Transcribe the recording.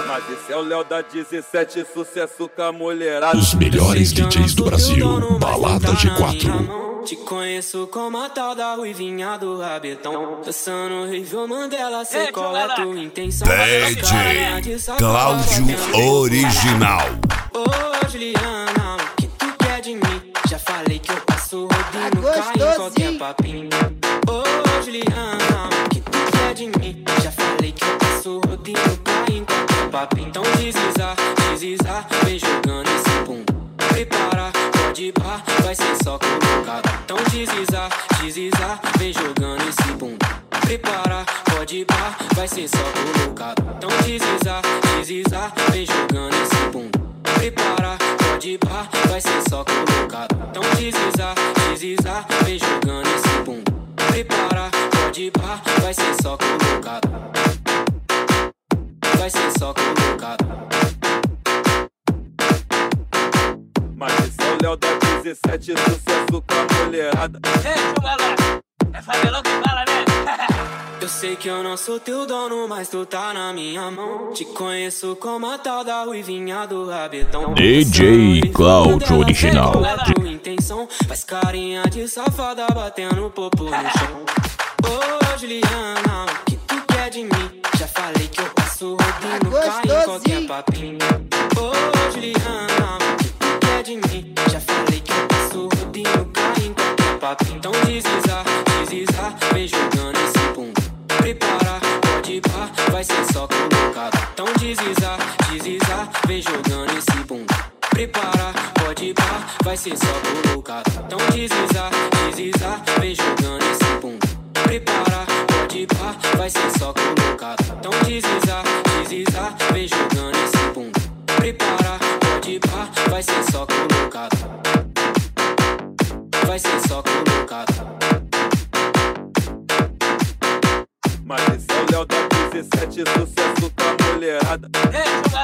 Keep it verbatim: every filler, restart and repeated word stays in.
Mas esse é o Léo da dezessete, sucesso com a mulherada. Os melhores D Js do Brasil, Balada G quatro. Te conheço como a tal da ruivinha do rabetão. Dançando horrível Mandela, sei qual é tua intenção. D J Cláudio Original. Ô Juliana, o que tu quer de mim? Já falei que eu passo rodinho, cai em qualquer papinho. Ô Juliana, o que tu quer de mim? Já falei que eu passo rodinho, cai em qualquer papinho. Então deslizar, deslizar, vem jogando esse pum. Prepara, pode pá, vai ser só colocado. Então deslizar, deslizar, vem jogando esse bum. Prepara, pode pá, vai ser só colocado. Então deslizar, deslizar, vem jogando esse bum. Prepara, pode pá, vai ser só colocado. Então deslizar, deslizar, vem jogando esse bum. Prepara, pode pá, vai ser só colocado. Vai ser só colocado. Mas esse é o Léo da dezessete, sucesso com a mulherada. Ei, galera, é favelão que fala, né? Eu sei que eu não sou teu dono, mas tu tá na minha mão. Te conheço como a tal da ruivinha do rabetão. D J Cláudio Original. Qual é a tua intenção? Faz carinha de safada batendo popo no chão. Ô Juliana, o que tu quer de mim? Já falei que eu passo rodinho, cai em qualquer papinho. Ô Juliana, o que tu quer de mim? Já falei que eu passo rodinho, cai em qualquer papinho. Então deslizar, deslizar, vem jogando esse pum. Prepara, pode pá, vai ser só colocado. Então deslizar, deslizar, vem jogando esse bum. Prepara, pode pá, vai ser só colocado. Então deslizar, deslizar, vem jogando esse bum. Prepara, pode pá, vai ser só colocado. Então deslizar, deslizar, vem jogando esse bum. Prepara, pode pá, vai ser só colocado. Vai ser só colocado. Mas esse é o Léo da dezessete, sucesso com a mulherada. Ei,